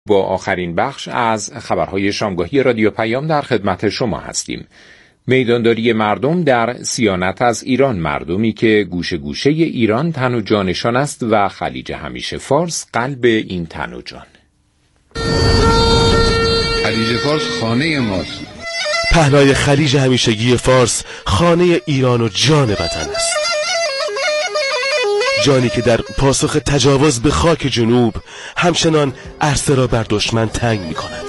با آخرین بخش از خبرهای شامگاهی رادیو پیام در خدمت شما هستیم. میدانداری مردم در صیانت از ایران، مردمی که گوشه گوشه ایران تن و جانشان است و خلیج همیشه فارس قلب این تن و جان. خلیج فارس خانه ماست. پهنای خلیج همیشگی فارس خانه ایران و جان وطن است. جانی که در پاسخ تجاوز به خاک جنوب همچنان عرصه را بر دشمن تنگ می کند.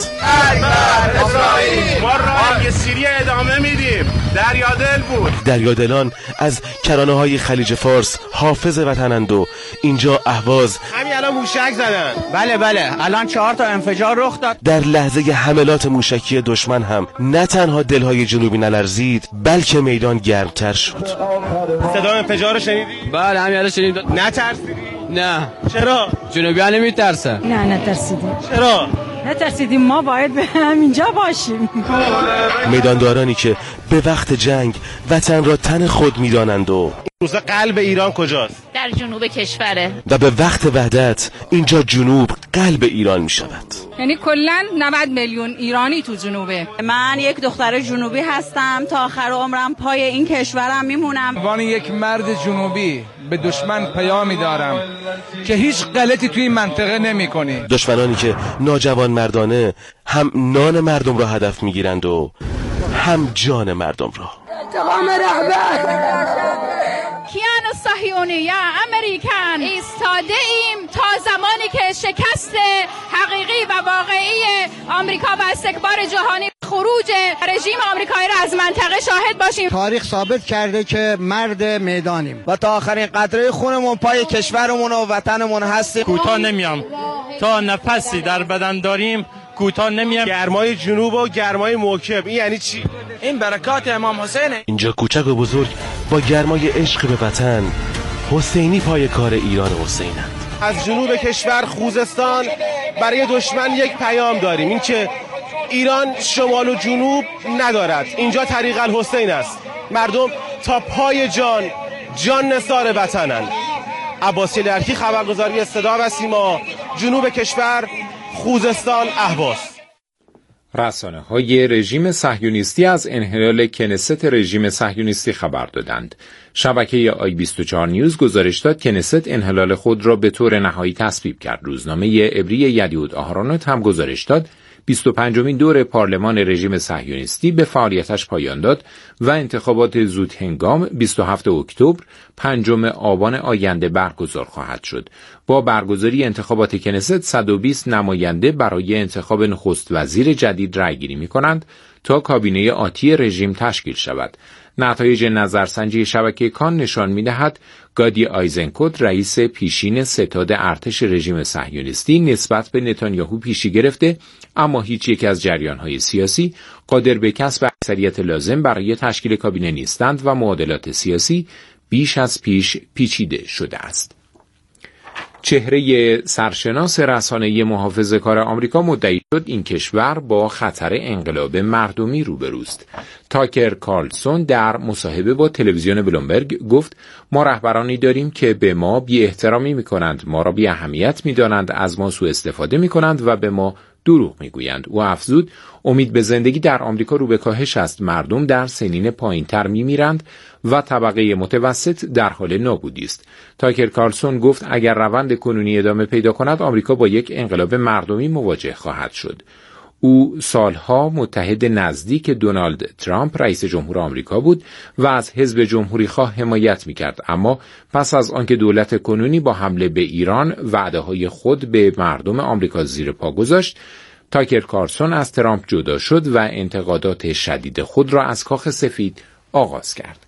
ما راه سیری ادامه میدیم. دریادل بود. دریادلان از کرانه های خلیج فارس حافظ وطنند و اینجا اهواز همین الان موشک زدن. بله الان 4 تا انفجار رخ داد. در لحظه حملات موشکی دشمن هم نه تنها دلهای جنوبی نلرزید بلکه میدان گرمتر شد. صدا انفجار رو شنیدی؟ بله همین الان شنیدم. نترسیدی؟ نه. چرا؟ جنوبیان نمیترسن. نه نترسیدیم. چرا؟ نترسیدیم، ما باید به همینجا باشیم. میداندارانی که به وقت جنگ وطن را تن خود میدانند و روز قلب ایران کجاست؟ در جنوب کشوره. و به وقت وحدت اینجا جنوب قلب ایران می شود. یعنی کلاً 90 میلیون ایرانی تو جنوبه. من یک دختر جنوبی هستم، تا آخر عمرم پای این کشورم میمونم. عنوان یک مرد جنوبی به دشمن پیامی دارم که هیچ غلطی توی این منطقه نمی کنی. دشمنانی که ناجوان مردانه هم نان مردم را هدف می گیرند و هم جان مردم را. انتقام رهبر کیان صهیونی امریکن ایستاده ایم تا زمانی که شکست حقیقی و واقعی آمریکا و استکبار جهانی، خروج رژیم آمریکایی را از منطقه شاهد باشیم. تاریخ ثابت کرده که مرد میدانیم و تا آخرین قطره خونمون پای کشورمون و وطنمون هستیم. کوتاه نمیام تا نفسی در بدن داریم، کوتاه نمیام. گرمای جنوب و گرمای موکب، این یعنی چی؟ این برکات امام حسینه. اینجا کوچک و بزرگ با گرمای عشق به وطن حسینی پای کار ایران حسینند. از جنوب کشور خوزستان برای دشمن یک پیام داریم، این که ایران شمال و جنوب ندارد، اینجا طریق الحسین است. مردم تا پای جان نثار وطنند. عباسی لرکی، خبرگزاری صدا و سیما، جنوب کشور، خوزستان، اهواز. رسانه‌های رژیم صهیونیستی از انحلال کنست رژیم صهیونیستی خبر دادند. شبکه آی24 نیوز گزارش داد کنست انحلال خود را به طور نهایی تصویب کرد. روزنامه عبری یدیعود آهرانوت هم گزارش داد 25مین دور پارلمان رژیم صهیونیستی به فعالیتش پایان داد و انتخابات زود هنگام 27 اکتبر 5 آبان آینده برگزار خواهد شد. با برگزاری انتخابات کنست 120 نماینده برای انتخاب نخست وزیر جدید رأیگیری می‌کنند تا کابینه آتی رژیم تشکیل شود. نتایج نظرسنجی شبکه کان نشان می‌دهد گادی آیزنکوت رئیس پیشین ستاد ارتش رژیم صهیونیستی نسبت به نتانیاهو پیشی گرفته، اما هیچ یک از جریان‌های سیاسی قادر به کسب اکثریت لازم برای تشکیل کابینه نیستند و معادلات سیاسی بیش از پیش پیچیده شده است. چهره سرشناس رسانه‌ای محافظه‌کار آمریکا مدعی شد این کشور با خطر انقلاب مردمی روبروست. تاکر کارلسون در مصاحبه با تلویزیون بلومبرگ گفت ما رهبرانی داریم که به ما بی احترامی می‌کنند، ما را بی اهمیت می‌دانند، از ما سوء استفاده می‌کنند و به ما دروغ میگویند. او افزود امید به زندگی در آمریکا رو به کاهش است، مردم در سنین پایین‌تر می‌میرند و طبقه متوسط در حال نابودی است. تاکر کارلسون گفت اگر روند کنونی ادامه پیدا کند آمریکا با یک انقلاب مردمی مواجه خواهد شد. او سالها متحد نزدیک دونالد ترامپ رئیس جمهور آمریکا بود و از حزب جمهوری خواه حمایت می‌کرد، اما پس از آنکه دولت کنونی با حمله به ایران وعده‌های خود به مردم آمریکا زیر پا گذاشت، تاکر کارلسون از ترامپ جدا شد و انتقادات شدید خود را از کاخ سفید آغاز کرد.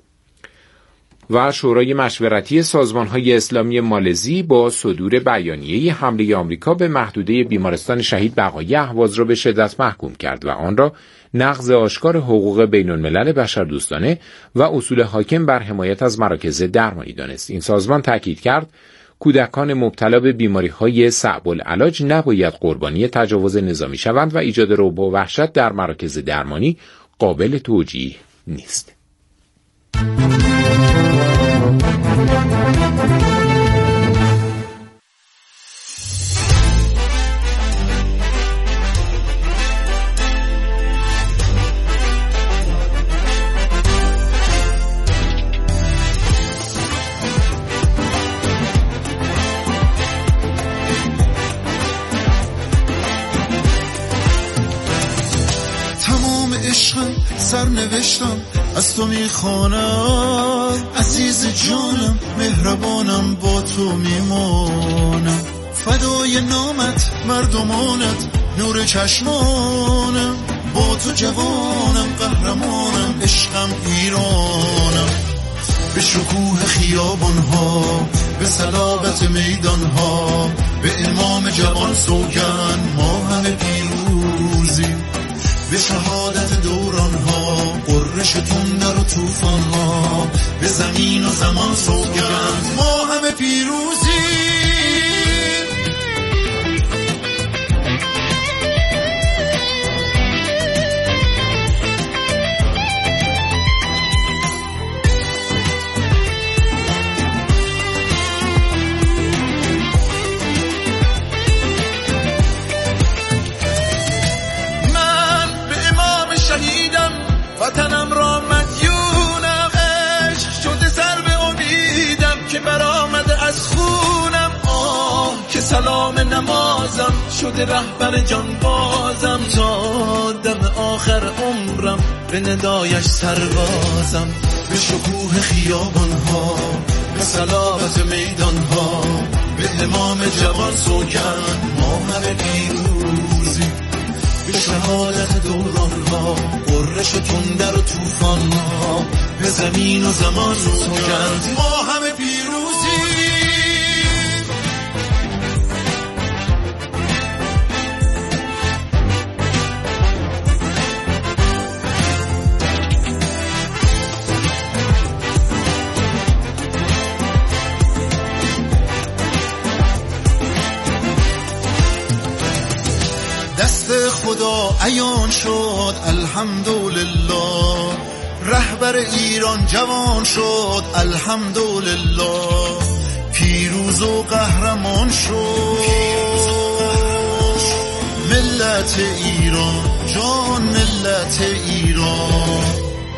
و شورای مشورتی سازمان‌های اسلامی مالزی با صدور بیانیه حمله آمریکا به محدوده بیمارستان شهید بقایی اهواز را به شدت محکوم کرد و آن را نقض آشکار حقوق بین‌الملل بشردوستانه و اصول حاکم بر حمایت از مراکز درمانی دانست. این سازمان تاکید کرد کودکان مبتلا به بیماری‌های صعب العلاج نباید قربانی تجاوز نظامی شوند و ایجاد رعب و وحشت در مراکز درمانی قابل توجیه نیست. عشقم سرنوشتم از تو میخوانم، عزیز جانم مهربانم با تو میمانم، فدای نامت مردمانت نور چشمانم، با تو جوانم قهرمانم عشقم ایرانم، به شکوه خیابانها به صلابت میدانها به امام جوان سوگند ما همه پیروزیم، به شهادت دورانها قررش تندر و توفانها به زمین و زمان سوگند ما همه پیروزیم. وطنم را مدیونم، عشق شده سر به امیدم که برآمده از خونم، آه که سلام نمازم شده رهبر جان بازم، تا دم آخر عمرم به ندایش سربازم، به شکوه خیابانها به صلابت میدانها به امام جوان سوگند ما همه پیروزیم، به شهادت دورانها قررش تندر و توفانها به زمین و زمان سوگند ما همه پیروزیم. دست خدا عیان شد الحمدلله، رهبر ایران جوان شد الحمدلله، پیروز و قهرمان شد ملت ایران، جان ملت ایران.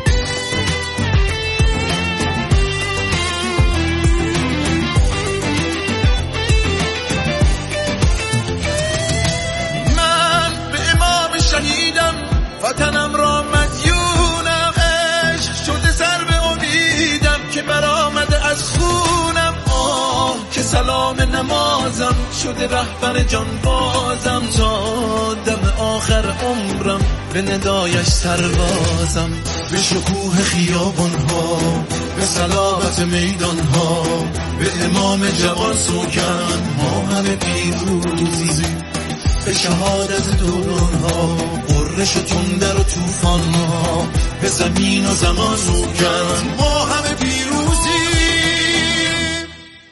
وطنم را مدیونم، عشق شده سر به امیدم که برآمده از خونم، آه که سلام نمازم شده رهبر جان بازم، تا دم آخر عمرم به ندایش سربازم، به شکوه خیابانها به صلابت میدانها به امام جوان سوگند ما همه پیروزیم، به شهادت دورانها قررش تندر و توفانها به زمین و زمان سوگند ما همه پیروزیم.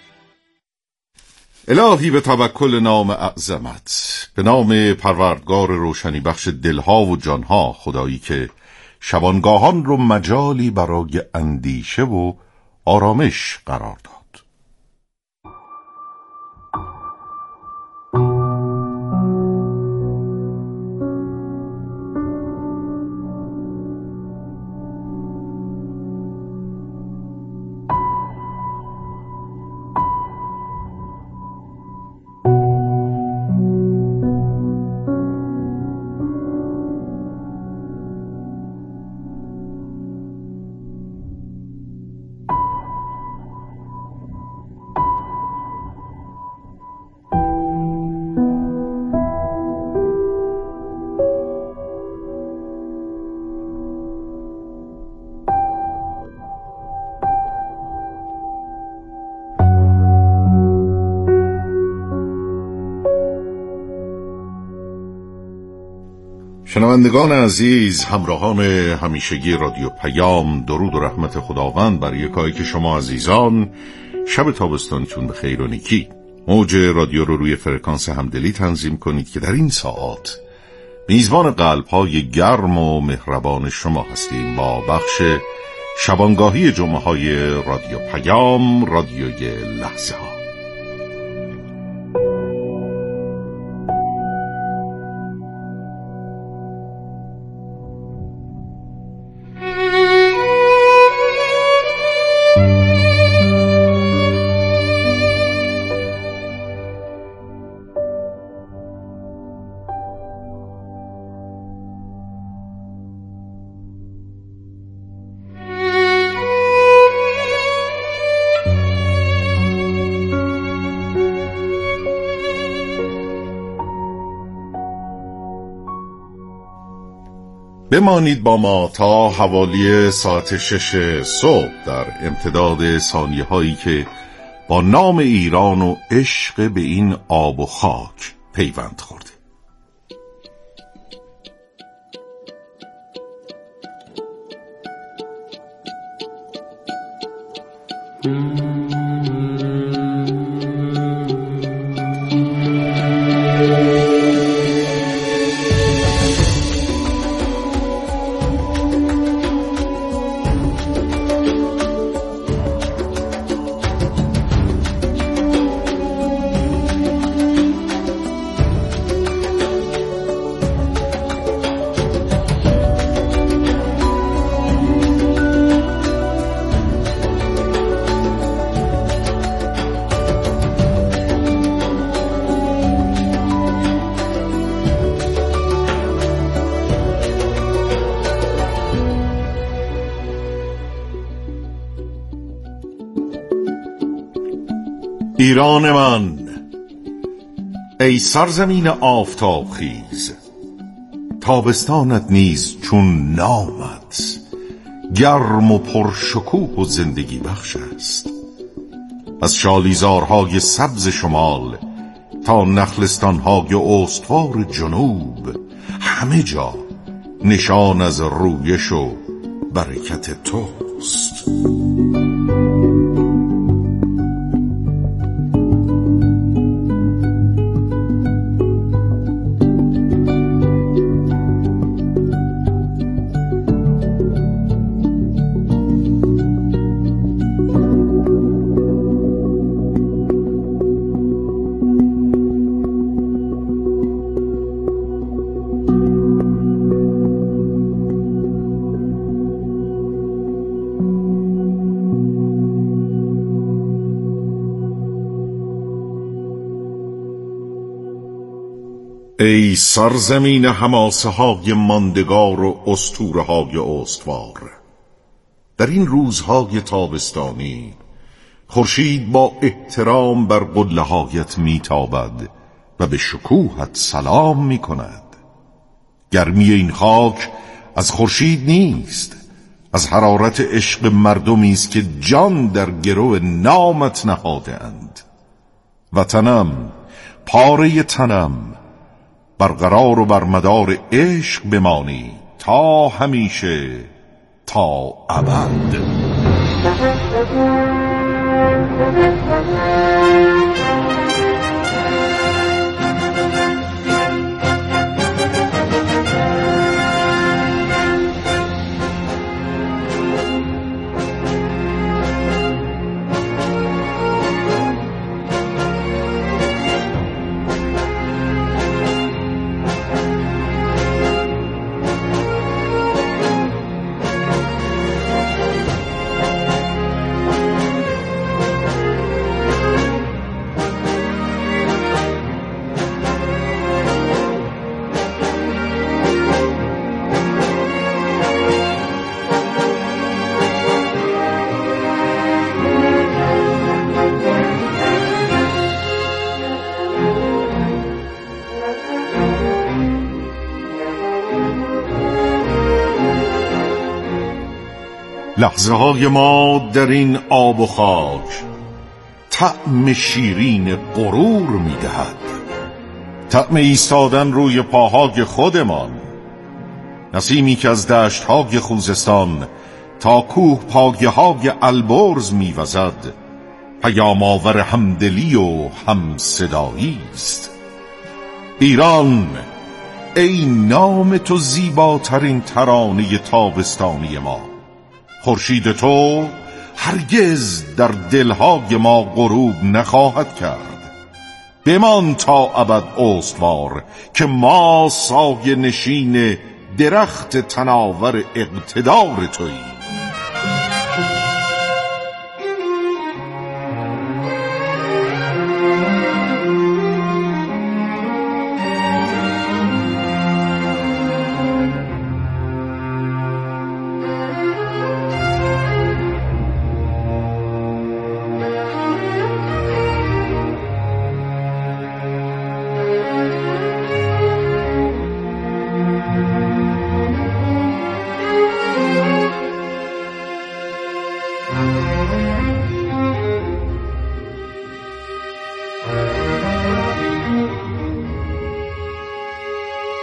الهی به توکل نام اعظمت، به نام پروردگار روشنی بخش دلها و جانها، خدایی که شبانگاهان رو مجالی برای اندیشه و آرامش قرار داد. شنوندگان عزیز، همراهان همیشگی رادیو پیام، درود و رحمت خداوند بر یکایی که شما عزیزان. شب تابستانتون به خیر و نیکی. موج رادیو رو روی فرکانس همدلی تنظیم کنید که در این ساعت میزبان قلب‌های گرم و مهربان شما هستیم با بخش شبانگاهی جمعه‌های رادیو پیام، رادیوی لحظه ها. بمانید با ما تا حوالی ساعت 6 صبح در امتداد ثانیه هایی که با نام ایران و عشق به این آب و خاک پیوند خورده. ایران من، ای سرزمین آفتاب خیز، تابستانت نیز چون نامت گرم و پرشکوه و زندگی بخش است. از شالیزارهای سبز شمال تا نخلستانهای استوار جنوب، همه جا نشان از رویش و برکت توست. ای سرزمین حماسه های ماندگار و اسطوره های استوار، در این روزهای تابستانی خورشید با احترام بر قله هایت میتابد و به شکوهت سلام میکند. گرمی این خاک از خورشید نیست، از حرارت عشق مردمی است که جان در گرو نامت نهادند. وطنم، پاره تنم، برقرار و بر مدار عشق بمانی تا همیشه، تا ابد. لحظه های ما در این آب و خاک طعم شیرین غرور میدهد، طعم ایستادن روی پاهای خودمان، نسیمی که از دشت‌های خوزستان تا کوه پایه های البرز میوزد، پیام آور همدلی و همصدایی است. ایران، ای نام تو زیباترین ترانه تابستانی ما، خورشید تو هرگز در دلهای ما غروب نخواهد کرد. بمان تا ابد استوار که ما سایه نشین درخت تناور اقتدار توییم.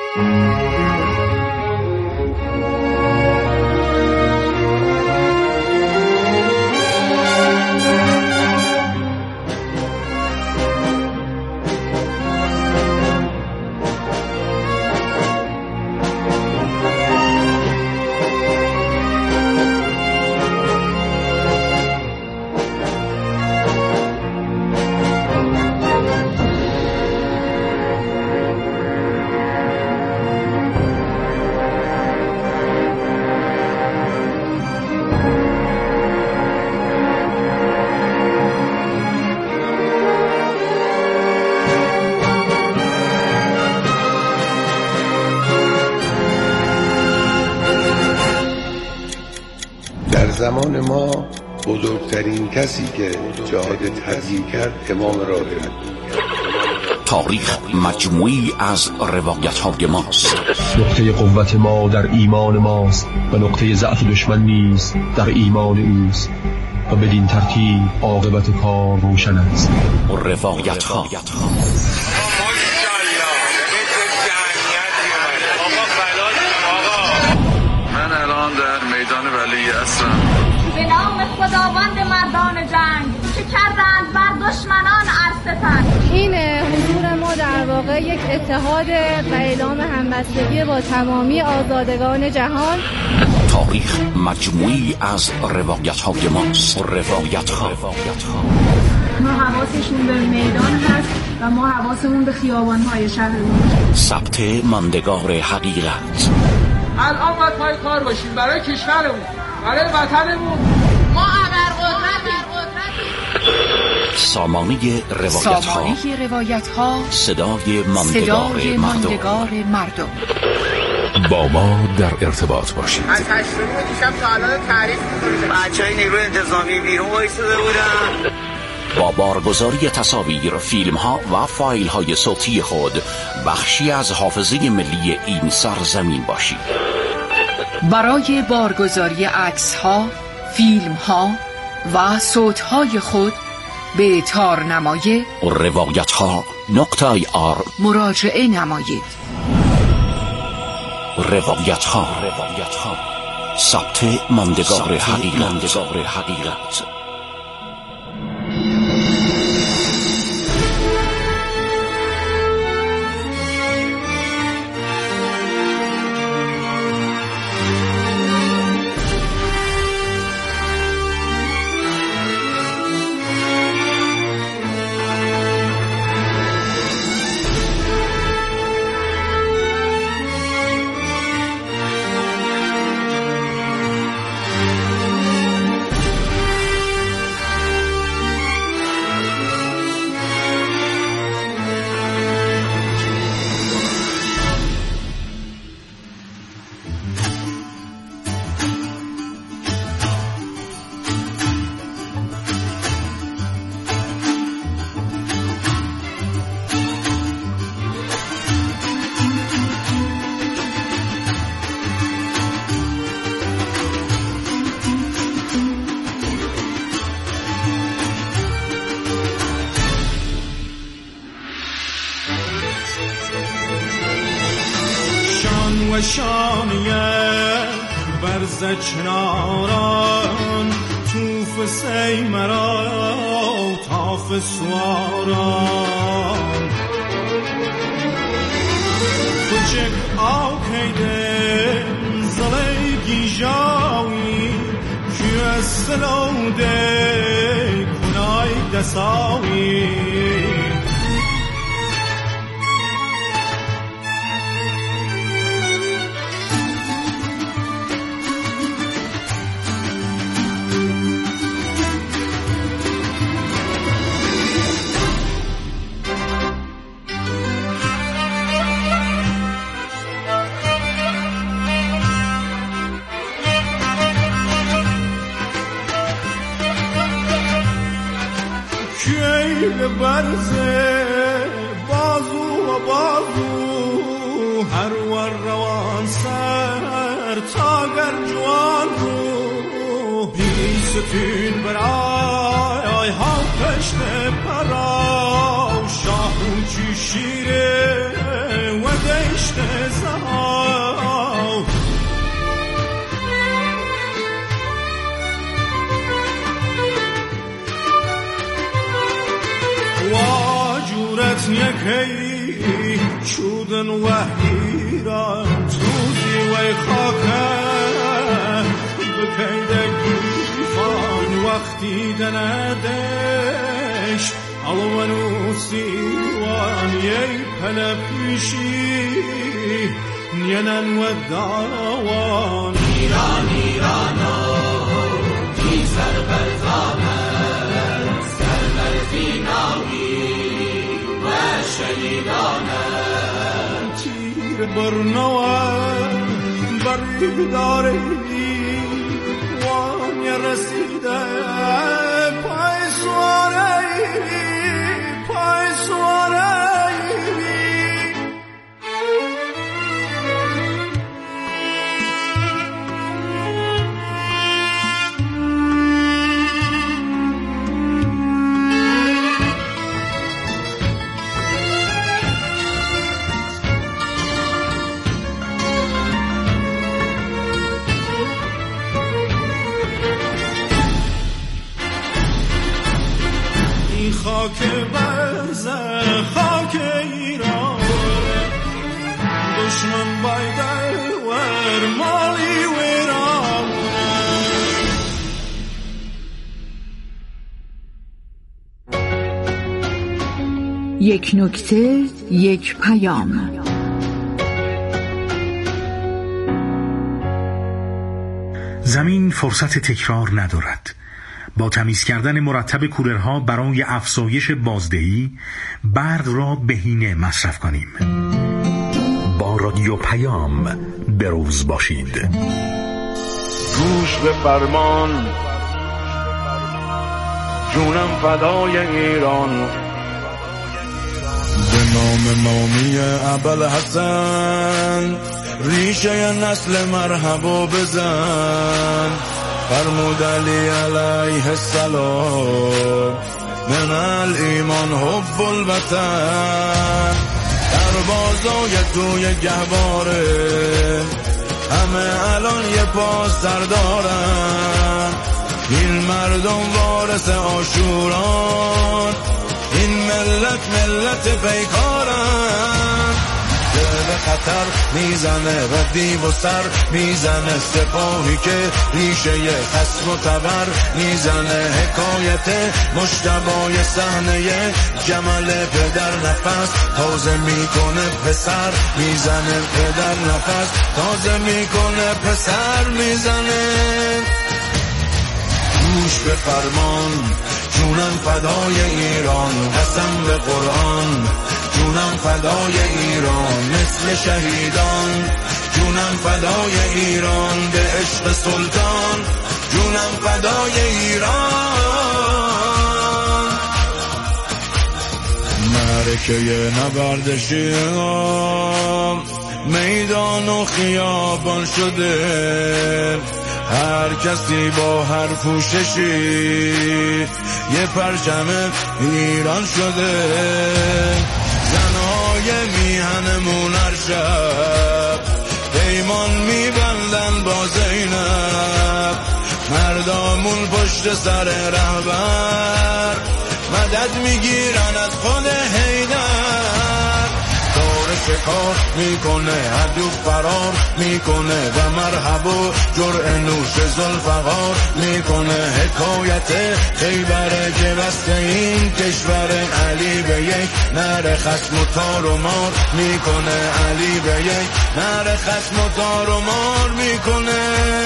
زمان ما بزرگترین کسی که جهاد تبلیغ کرد امام رابعه بود. تاریخ مجموعی از روایت‌های ماست. نقطه قوت ما در ایمان ماست و نقطه ضعف دشمن نیز در ایمان اوست و بدین ترتیب عاقبت کار روشن است. روایت‌ها من الان در میدان ولی هستم. به نام خداوند مردان جنگ که کردند بر دشمنان عرصتن. این حضور ما در واقع یک اتحاد و اعلام همبستگی با تمامی آزادگان جهان. تاریخ مجموعی از روایت‌های ماست. روایت‌ها ما حواسشون به میدان هست و ما حواسمون به خیابان‌های شهرمون. ثبت ماندگار حقیقت. الان باید پای کار باشیم برای کشورمون، برای وطنمون. ما ابرقدرتیم. سامانه روایت‌ها صدای ماندگار مردم. با ما در ارتباط باشید. از 8 دیشب تا الان تعریف می‌کنیم. بچه‌های نیروی انتظامی بیرون وایساده بودن. با بارگذاری تصاویر، فیلم‌ها و فایل‌های صوتی خود بخشی از حافظه ملی این سرزمین باشید. برای بارگذاری عکس‌ها، فیلم‌ها و صوت‌های خود به تارنمای روایت‌ها.ir مراجعه نمایید. روایت‌ها ثبت ماندگار حقیقت. و شانیه برز چناران توف سی مرا تاف سواران کچک آکیده زلیگی جاوی که از سلوده کنای دساوی برزه بازو و بازو هر ور روان سر تاگر جوان رو بی ستین برای ها پشت پرا شاهو چی شیره و دشت خیلی چودن و ایران توزی و خاکه بکیده گیفان وقتی دندش الوانو سیوان یی پنپیشی نیانن و داوان ایران ایرانو بیزر بلزامت سربر فیناوی و شهیدانت تیر برنوان بری داری وان رسیده پای سواره خاک برزه خاک ایران دشمن بایده ور مالی ویران یک نکته یک پیام. زمین فرصت تکرار ندارد. با تمیز کردن مرتب کولرها برای افزایش بازدهی برق را بهینه مصرف کنیم. با رادیو پیام بروز باشید. گوش به فرمان، جونم فدای ایران. به نام مامی ابوالحسن ریشه نسل مرحبا بزن. فرمود علی علیه السلام من الایمان حب الوطن. در بازای توی گهواره همه الان یه پاس سر دارن. این مردم وارث عاشوران، این ملت پیکارن. به خطر میزنه و دیو و سر میزنه، سپاهی که ریشه خصم و تبر میزنه. حکایت مجتبی صحنه جمل پدر نفس تازه میکنه پسر میزنه. پدر نفس تازه میکنه پسر میزنه. گوش به فرمان، جونم فدای ایران. قسم به قرآن، جونم فدای ایران. مثل شهیدان جونم فدای ایران. به عشق سلطان جونم فدای ایران. معرکه نبرد شیران میدان و خیابان شده. هر کسی با هر پوششی یه پرچم ایران شده. زنهای میهنمون هر شب پیمان میبندن با زینب. مردامون پشت سر رهبر مدد میگیرن از خود حیدر. دور شکار میکنه عدو فرار میکنه و مرحبا جرعه نوش ذوالفقار میکنه. حکایت خیبره که بسته این کشور. علی به یک نره خصم و تار و مار میکنه. علی به یک نره خصم و تار و مار میکنه.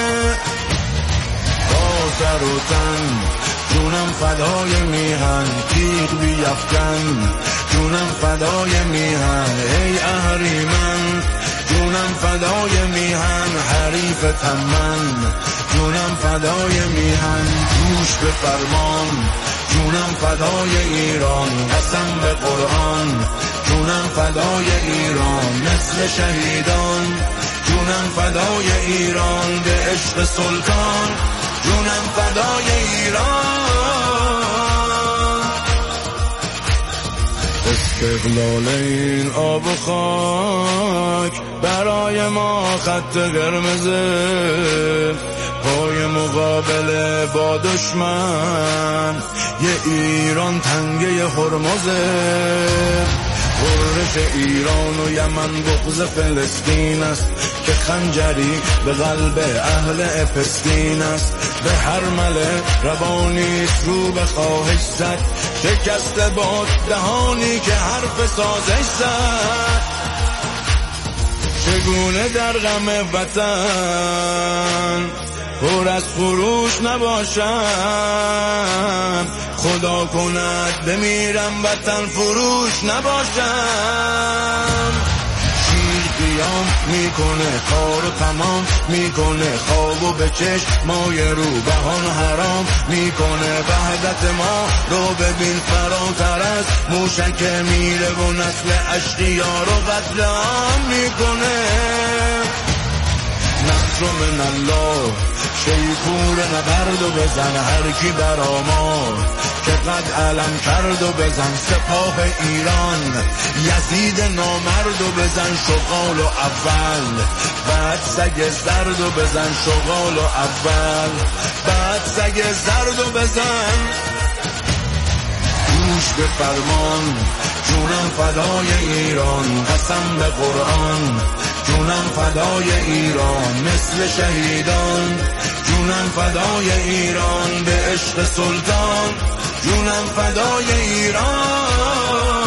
با سر و تن جونم فدای میهن. تیغ بیفکن جونم فدای میهن. ای اهریمن جونم فدای میهن. حریف تمن جونم فدای میهن. گوش به فرمان، جونم فدای ایران. قسم به قرآن، جونم فدای ایران. مثل شهیدان جونم فدای ایران. به عشق سلطان جونم فدای ایران. استقلال این آب و خاک برای ما خط قرمزه. پای مقابله با دشمن یه ایران تنگه هرمزه. شورش ایران و یمن بغض فلسطین است که خنجری به قلب اهل اپستین است. به هر مله روانیست رو به خواهش زد، شکسته باد دهانی که حرف سازش زد. چگونه در غم وطن پر از خروش نباشم، خدا کند بمیرم وطن فروش نباشم. شیر قیام میکنه کارو تمام میکنه، خوابو به چشم مای رو بهان حرام میکنه. وحدت ما رو ببین فراتر از موشک میره و نسل اشقیا رو قتل عام میکنه. نصر من الله شیپور نبرد و بزن هر کی برآمد که قد علم کرد و بزن سپاه ایران. یزید نامرد و بزن شغال و اول، بعد سگ زرد و بزن شغال و اول، بعد سگ زرد و بزن. گوش به فرمان جونم فدای ایران، قسم به قرآن جونم فدای ایران. مثل شهیدان جونم فدای ایران، به عشق سلطان جونم فدای ایران.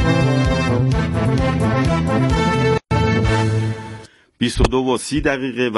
بیست و 22:30